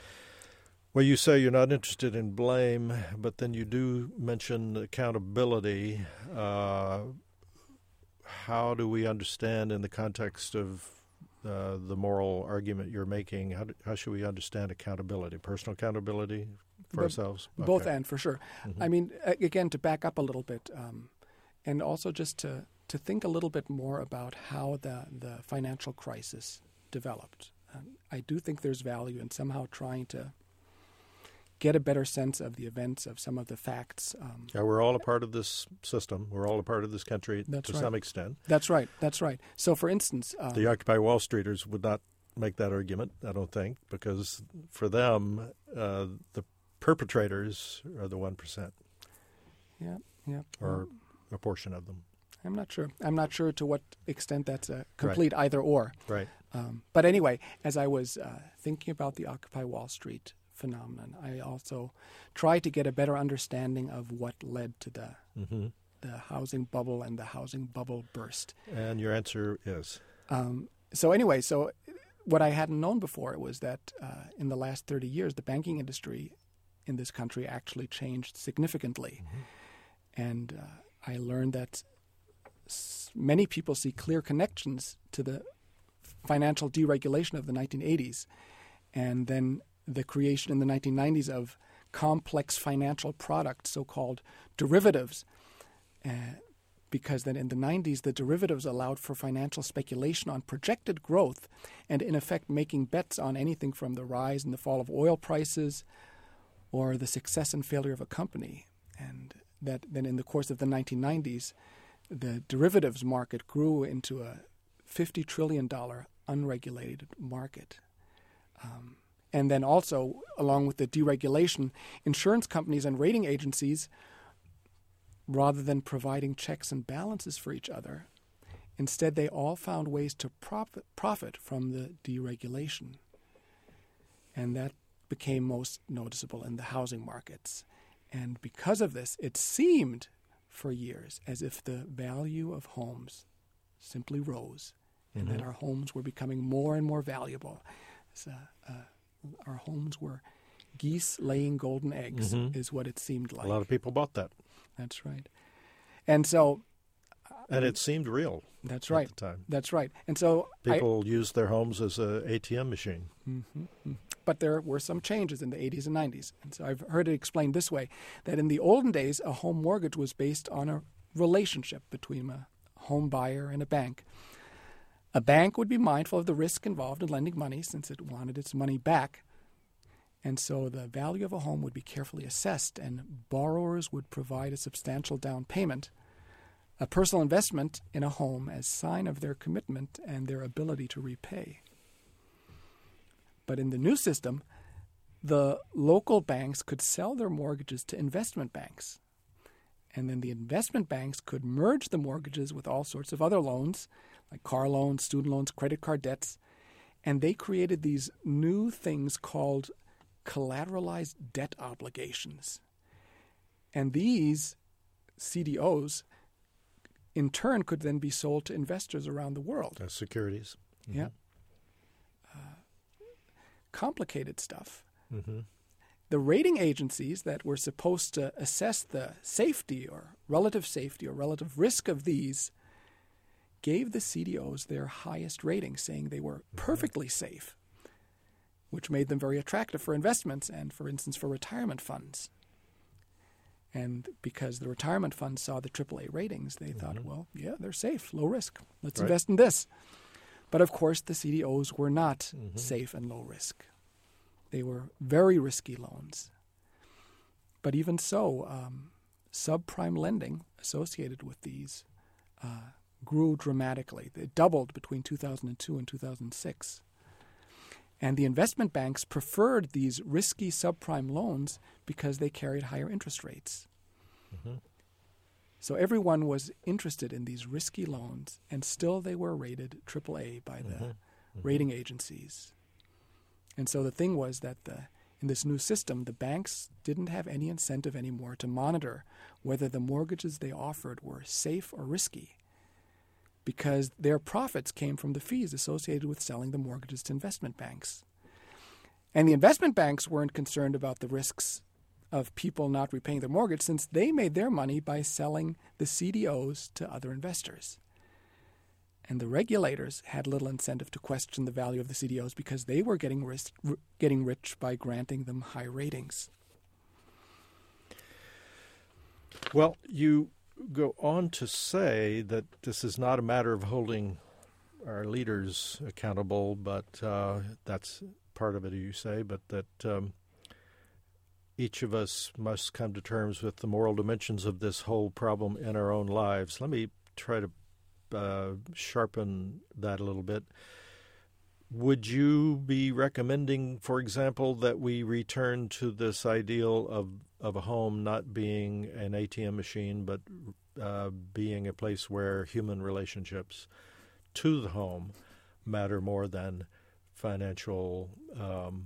Well, you say you're not interested in blame, but then you do mention accountability. Uh, how do we understand in the context of uh, the moral argument you're making, how, do, how should we understand accountability? Personal accountability for But ourselves? Okay. Both and, for sure. Mm-hmm. I mean, a- again, to back up a little bit, um, and also just to, to think a little bit more about how the, the financial crisis developed. Um, I do think there's value in somehow trying to get a better sense of the events, of some of the facts. Um, Yeah, we're all a part of this system. We're all a part of this country That's to right. some extent. That's right. That's right. So, for instance, um, The Occupy Wall Streeters would not make that argument, I don't think, because for them, uh, the perpetrators are the one percent, yeah, yeah, or a portion of them. I'm not sure. I'm not sure to what extent that's a complete either or. Right. Um, but anyway, as I was uh, thinking about the Occupy Wall Street phenomenon, I also tried to get a better understanding of what led to the Mm-hmm. the housing bubble and the housing bubble burst. And your answer is? Um, so anyway, so what I hadn't known before was that uh, in the last thirty years, the banking industry in this country actually changed significantly. Mm-hmm. And uh, I learned that s- many people see clear connections to the financial deregulation of the nineteen eighties and then the creation in the nineteen nineties of complex financial products, so-called derivatives, uh, because then in the nineties, the derivatives allowed for financial speculation on projected growth and, in effect, making bets on anything from the rise and the fall of oil prices or the success and failure of a company. And that then in the course of the nineteen nineties, the derivatives market grew into a fifty trillion dollars unregulated market. Um, and then also, along with the deregulation, insurance companies and rating agencies, rather than providing checks and balances for each other, instead they all found ways to profit, profit from the deregulation. And that became most noticeable in the housing markets. And because of this, it seemed for years as if the value of homes simply rose, and Mm-hmm. that our homes were becoming more and more valuable. So, uh, our homes were geese laying golden eggs, Mm-hmm. is what it seemed like. A lot of people bought that. That's right. And so... And it seemed real. That's right. At the time. That's right. And so... People I, used their homes as an A T M machine. Mm-hmm. But there were some changes in the eighties and nineties. And so I've heard it explained this way, that in the olden days, a home mortgage was based on a relationship between a home buyer and a bank. A bank would be mindful of the risk involved in lending money since it wanted its money back. And so the value of a home would be carefully assessed, and borrowers would provide a substantial down payment, a personal investment in a home as sign of their commitment and their ability to repay. But in the new system, the local banks could sell their mortgages to investment banks. And then the investment banks could merge the mortgages with all sorts of other loans, like car loans, student loans, credit card debts. And they created these new things called collateralized debt obligations. And these C D Os, in turn, could then be sold to investors around the world. As securities. Mm-hmm. Yeah. Uh, complicated stuff. Mm-hmm. The rating agencies that were supposed to assess the safety or relative safety or relative risk of these gave the C D Os their highest rating, saying they were perfectly safe, which made them very attractive for investments and, for instance, for retirement funds. And because the retirement funds saw the triple A ratings, they mm-hmm. thought, well, yeah, they're safe, low risk. Let's right. invest in this. But, of course, the C D Os were not mm-hmm. safe and low risk. They were very risky loans. But even so, um, subprime lending associated with these uh, grew dramatically. It doubled between two thousand two and two thousand six. And the investment banks preferred these risky subprime loans because they carried higher interest rates. Mm-hmm. So everyone was interested in these risky loans, and still they were rated triple A by the mm-hmm. Mm-hmm. rating agencies. And so the thing was that the, in this new system, the banks didn't have any incentive anymore to monitor whether the mortgages they offered were safe or risky, because their profits came from the fees associated with selling the mortgages to investment banks. And the investment banks weren't concerned about the risks of people not repaying their mortgage, since they made their money by selling the C D Os to other investors. And the regulators had little incentive to question the value of the C D Os because they were getting rich, r- getting rich by granting them high ratings. Well, you go on to say that this is not a matter of holding our leaders accountable, but uh, that's part of it, you say, but that um, each of us must come to terms with the moral dimensions of this whole problem in our own lives. Let me try to uh, sharpen that a little bit. Would you be recommending, for example, that we return to this ideal of, of a home not being an A T M machine, but uh, being a place where human relationships to the home matter more than financial um,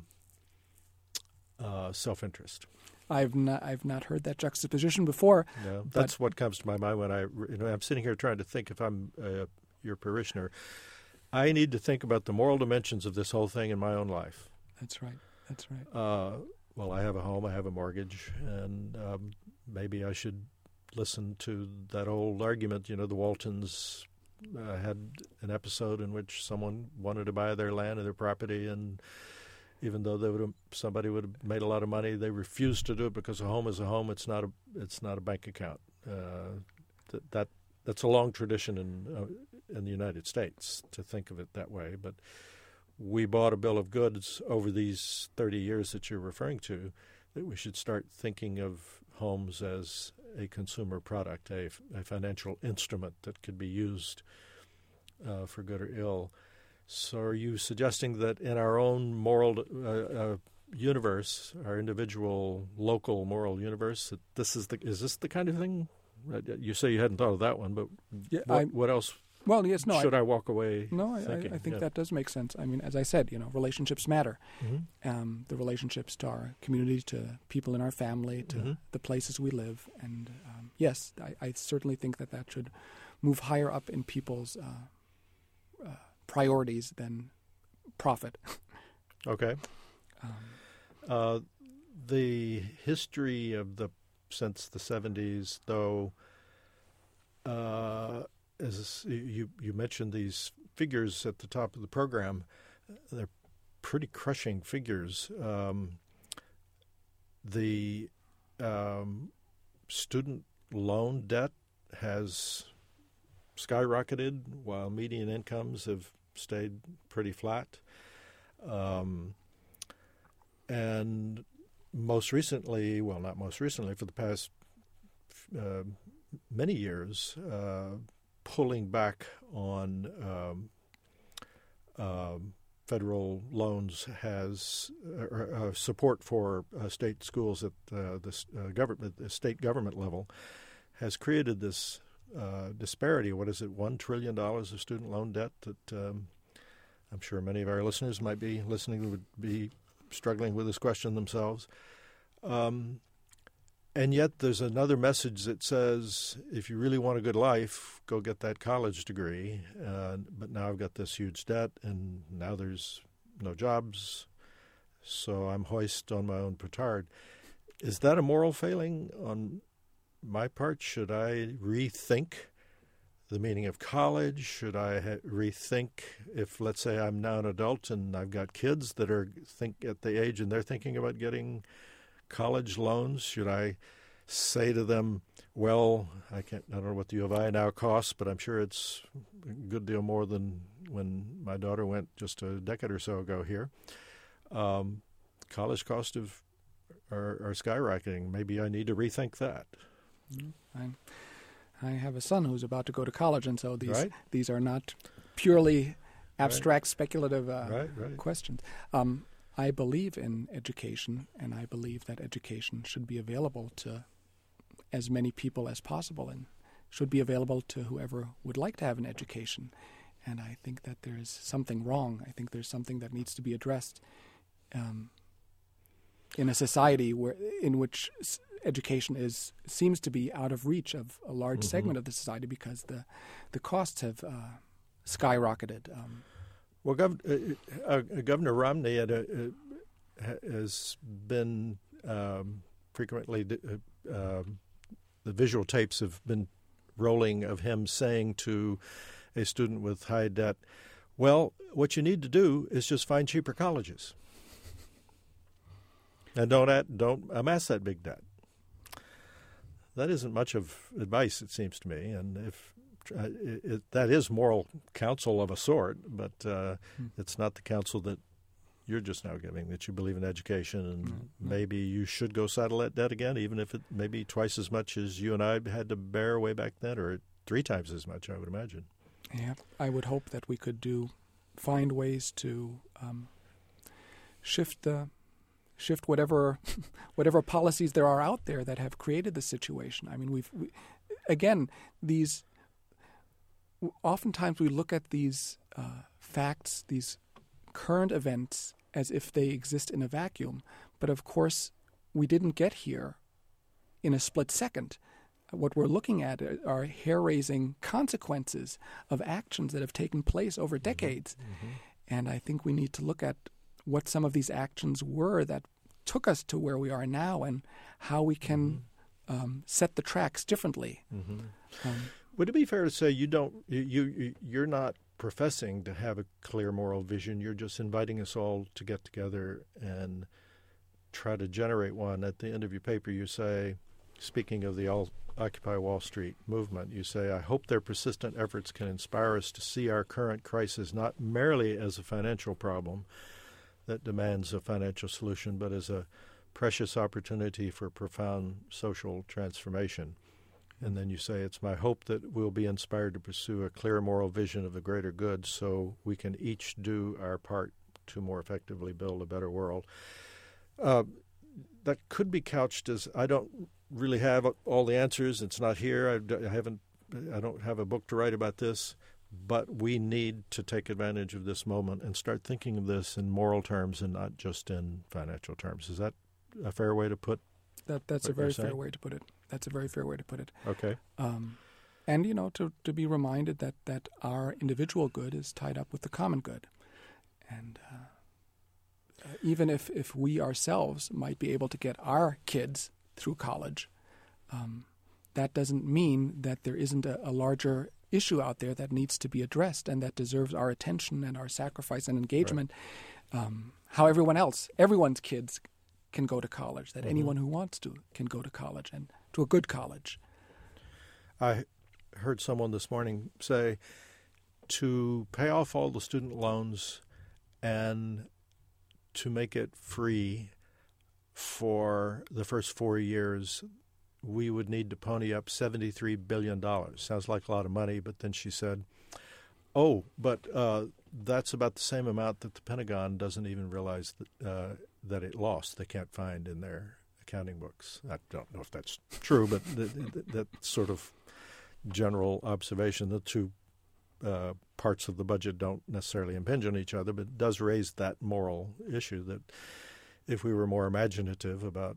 uh, self-interest? I've not I've not heard that juxtaposition before. No, that's what comes to my mind when I you know I'm sitting here trying to think if I'm uh, your parishioner. I need to think about the moral dimensions of this whole thing in my own life. That's right. That's right. Uh, well, I have a home, I have a mortgage, and um, maybe I should listen to that old argument. You know, the Waltons uh, had an episode in which someone wanted to buy their land or their property, and even though they would have, somebody would have made a lot of money, they refused to do it because a home is a home. It's not a it's not a bank account. Uh, that, that that's a long tradition in uh, in the United States to think of it that way. But we bought a bill of goods over these thirty years that you're referring to, that we should start thinking of homes as a consumer product, a, a financial instrument that could be used uh, for good or ill. So are you suggesting that in our own moral uh, uh, universe, our individual local moral universe, that this is the is this the kind of thing? You say you hadn't thought of that one, but yeah, what, what else? Well, yes, no. Should I, I walk away? No, I, thinking? I, I think yeah. that does make sense. I mean, as I said, you know, relationships matter. Mm-hmm. Um, the relationships to our community, to people in our family, to mm-hmm. the places we live, and um, yes, I, I certainly think that that should move higher up in people's uh, uh, priorities than profit. Okay. Um, uh, the history of the since the seventies, though, uh, as you you mentioned these figures at the top of the program, they're pretty crushing figures. Um, the um, student loan debt has skyrocketed while median incomes have stayed pretty flat. Um, and most recently, well, not most recently, for the past uh, many years, uh, pulling back on um, uh, federal loans has uh, uh, support for uh, state schools at uh, the uh, government, the state government level, has created this uh, disparity. What is it? One trillion dollars of student loan debt that um, I'm sure many of our listeners might be listening would be struggling with this question themselves. Um, and yet there's another message that says, if you really want a good life, go get that college degree. Uh, but now I've got this huge debt, and now there's no jobs, so I'm hoist on my own petard. Is that a moral failing on my part? Should I rethink the meaning of college? Should I ha- rethink if, let's say, I'm now an adult and I've got kids that are think at the age and they're thinking about getting college loans? Should I say to them, well, I can't, I don't know what the U of I now costs, but I'm sure it's a good deal more than when my daughter went just a decade or so ago here. Um, college costs of are, are skyrocketing. Maybe I need to rethink that. I, I have a son who's about to go to college, and so these Right. these are not purely abstract, Right. speculative uh, Right, right. questions. Um, I believe in education, and I believe that education should be available to as many people as possible, and should be available to whoever would like to have an education. And I think that there is something wrong. I think there's something that needs to be addressed um, in a society where in which s- education is seems to be out of reach of a large Mm-hmm. segment of the society because the the costs have uh, skyrocketed. Um, Well, Gov- uh, uh, Governor Romney had a, uh, has been um, frequently, uh, uh, the visual tapes have been rolling of him saying to a student with high debt, well, what you need to do is just find cheaper colleges. And don't add, don't amass that big debt. That isn't much of advice, it seems to me. And if uh, it, it, that is moral counsel of a sort, but uh, mm. it's not the counsel that you're just now giving, that you believe in education and mm. maybe you should go settle that debt again, even if it may be twice as much as you and I had to bear way back then, or three times as much, I would imagine. Yeah, I would hope that we could do find ways to um, shift the shift whatever whatever policies there are out there that have created the situation. I mean, we've we, again these. Oftentimes we look at these uh, facts, these current events, as if they exist in a vacuum. But of course, we didn't get here in a split second. What we're looking at are hair-raising consequences of actions that have taken place over decades. Mm-hmm. And I think we need to look at what some of these actions were that took us to where we are now and how we can mm-hmm. um, set the tracks differently. Mm-hmm. Um, Would it be fair to say you don't, you, you, you're not professing to have a clear moral vision? You're just inviting us all to get together and try to generate one. At the end of your paper, you say, speaking of the all Occupy Wall Street movement, you say, I hope their persistent efforts can inspire us to see our current crisis not merely as a financial problem that demands a financial solution, but as a precious opportunity for profound social transformation. And then you say, it's my hope that we'll be inspired to pursue a clear moral vision of the greater good so we can each do our part to more effectively build a better world. Uh, that could be couched as, I don't really have all the answers. It's not here. I, I haven't. I don't have a book to write about this. But we need to take advantage of this moment and start thinking of this in moral terms and not just in financial terms. Is that a fair way to put that? That's a very fair way to put it. That's a very fair way to put it. Okay. Um, and, you know, to, to be reminded that, that our individual good is tied up with the common good. And uh, even if, if we ourselves might be able to get our kids through college, um, that doesn't mean that there isn't a, a larger issue out there that needs to be addressed and that deserves our attention and our sacrifice and engagement. Right. Um, how everyone else, everyone's kids can go to college, that mm-hmm. anyone who wants to can go to college and to a good college. I heard someone this morning say to pay off all the student loans and to make it free for the first four years, we would need to pony up seventy-three billion dollars. Sounds like a lot of money, but then she said, oh, but uh, that's about the same amount that the Pentagon doesn't even realize that, uh, that it lost. They can't find in their accounting books. I don't know if that's true, but th- th- that sort of general observation. The two uh, parts of the budget don't necessarily impinge on each other, but it does raise that moral issue that if we were more imaginative about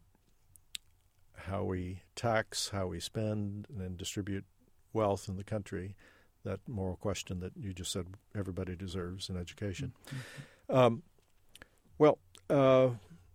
how we tax, how we spend, and distribute wealth in the country, that moral question that you just said everybody deserves an education. Mm-hmm. Um, well, uh,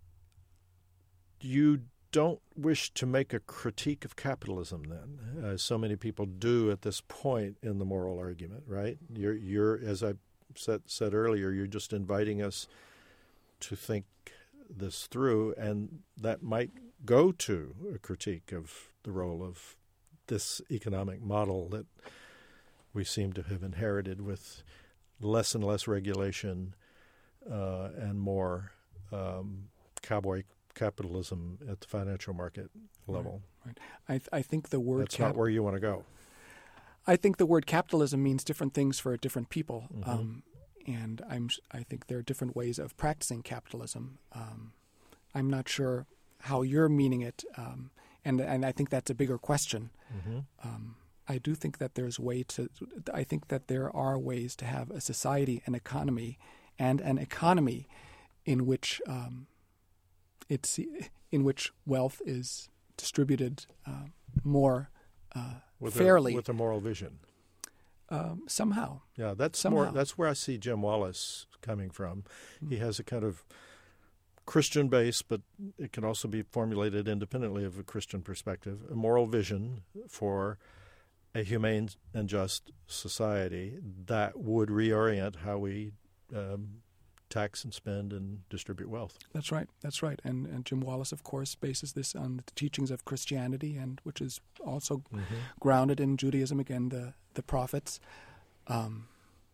you don't wish to make a critique of capitalism then, as so many people do at this point in the moral argument, right? You're, you're as I said, said earlier, you're just inviting us to think this through, and that might go to a critique of the role of this economic model that we seem to have inherited with less and less regulation uh, and more um, cowboy capitalism at the financial market level. Right, right. I, th- I think the word that's cap- not where you want to go. I think the word capitalism means different things for different people. Mm-hmm. Um, And I'm, I think there are different ways of practicing capitalism. Um, I'm not sure how you're meaning it, um, and and I think that's a bigger question. Mm-hmm. Um, I do think that there's way to. I think that there are ways to have a society, an economy, and an economy in which um, it's in which wealth is distributed uh, more uh, with fairly a, with a moral vision. Um, somehow. Yeah, that's somehow. more. That's where I see Jim Wallace coming from. Mm-hmm. He has a kind of Christian base, but it can also be formulated independently of a Christian perspective, a moral vision for a humane and just society that would reorient how we um, tax and spend and distribute wealth. That's right. That's right. And, and Jim Wallis, of course, bases this on the teachings of Christianity, and which is also mm-hmm. grounded in Judaism, again, the, the prophets. Um,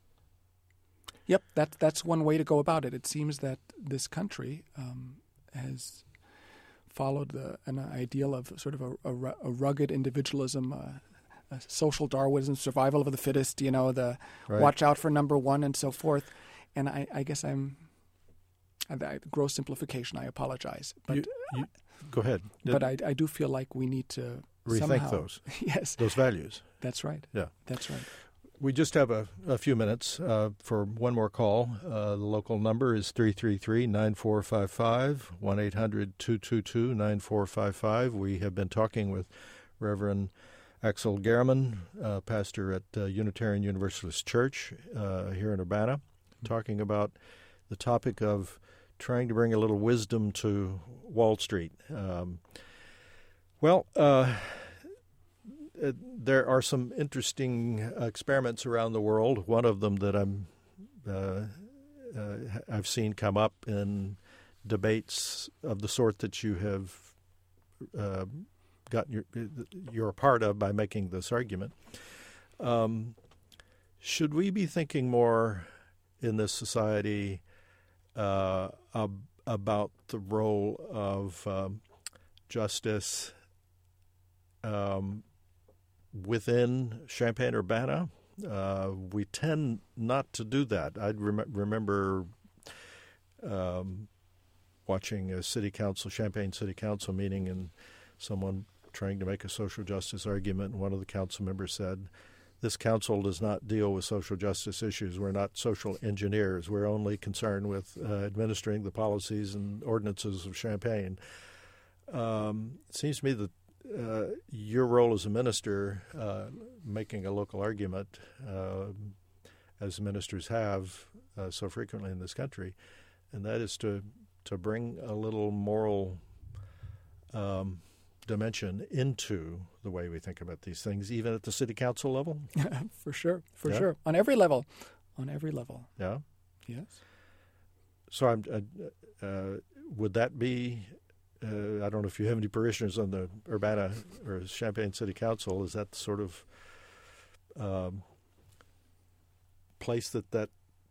yep, that, that's one way to go about it. It seems that this country um, has followed the, an ideal of sort of a, a, a rugged individualism, uh, a social Darwinism, survival of the fittest, you know, the right. watch out for number one and so forth. And I, I guess I'm I, I, gross simplification. I apologize, but you, you, go ahead. But I, I do feel like we need to rethink somehow, those. yes, those values. That's right. Yeah, that's right. We just have a, a few minutes uh, for one more call. Uh, the local number is three three three, nine four five five, one eight hundred, two two two, nine four five five. We have been talking with Reverend Axel Gehrman, uh, pastor at uh, Unitarian Universalist Church uh, here in Urbana, talking about the topic of trying to bring a little wisdom to Wall Street. Um, well, uh, uh, there are some interesting experiments around the world. One of them that I'm uh, uh, I've seen come up in debates of the sort that you have uh, gotten your, you're a part of by making this argument. Um, should we be thinking more in this society uh, ab- about the role of um, justice um, within Champaign-Urbana? Uh, we tend not to do that. I rem- remember um, watching a city council, Champaign City Council meeting, and someone trying to make a social justice argument, and one of the council members said, "This council does not deal with social justice issues. We're not social engineers. We're only concerned with uh, administering the policies and ordinances of Champaign." Um, it seems to me that uh, your role as a minister, uh, making a local argument, uh, as ministers have uh, so frequently in this country, and that is to to bring a little moral um, dimension into the way we think about these things, even at the city council level? For sure, for yeah. sure. On every level. On every level. Yeah? Yes. So I'm, uh, uh, would that be, uh, I don't know if you have any parishioners on the Urbana or Champaign City Council, is that the sort of um, place that that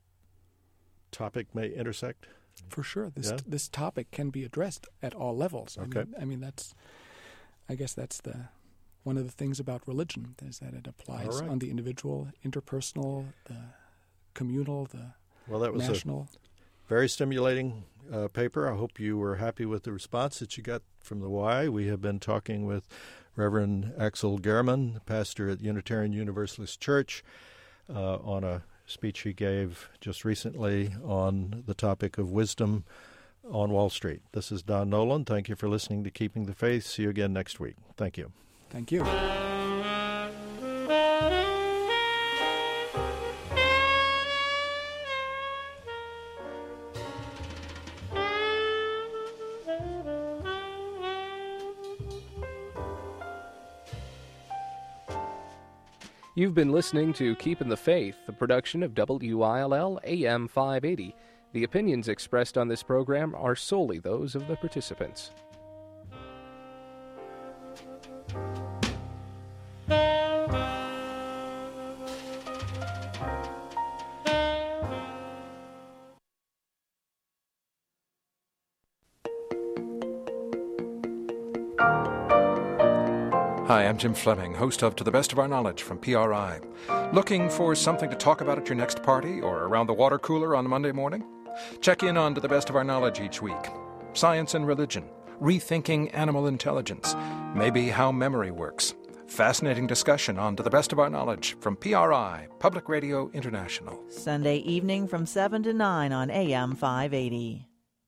topic may intersect? For sure. This yeah? t- this topic can be addressed at all levels. I okay. mean, I mean, that's, I guess that's the one of the things about religion is that it applies right. on the individual, interpersonal, the communal, the well, that was national. A very stimulating uh, paper. I hope you were happy with the response that you got from the Y. We have been talking with Reverend Axel Gehrman, pastor at Unitarian Universalist Church, uh, on a speech he gave just recently on the topic of wisdom on Wall Street. This is Don Nolan. Thank you for listening to Keeping the Faith. See you again next week. Thank you. Thank you. You've been listening to Keeping the Faith, a production of W I L L A M five eighty. The opinions expressed on this program are solely those of the participants. Hi, I'm Jim Fleming, host of To the Best of Our Knowledge from P R I. Looking for something to talk about at your next party or around the water cooler on Monday morning? Check in on To the Best of Our Knowledge each week. Science and religion, rethinking animal intelligence, maybe how memory works. Fascinating discussion on To the Best of Our Knowledge from P R I, Public Radio International. Sunday evening from seven to nine on A M five eighty.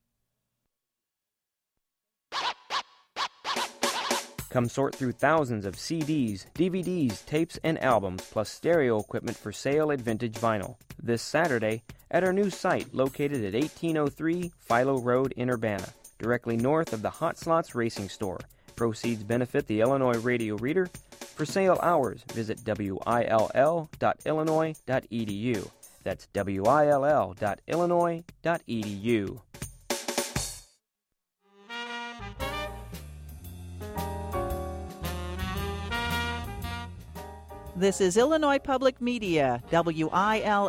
Come sort through thousands of C Ds, D V Ds, tapes, and albums, plus stereo equipment for sale at Vintage Vinyl, this Saturday at our new site located at eighteen oh three Philo Road in Urbana, directly north of the Hot Slots Racing Store, Proceeds benefit the Illinois Radio Reader. For sale hours, visit W I L L dot illinois dot e d u. That's W I L L dot illinois dot e d u. This is Illinois Public Media, W I L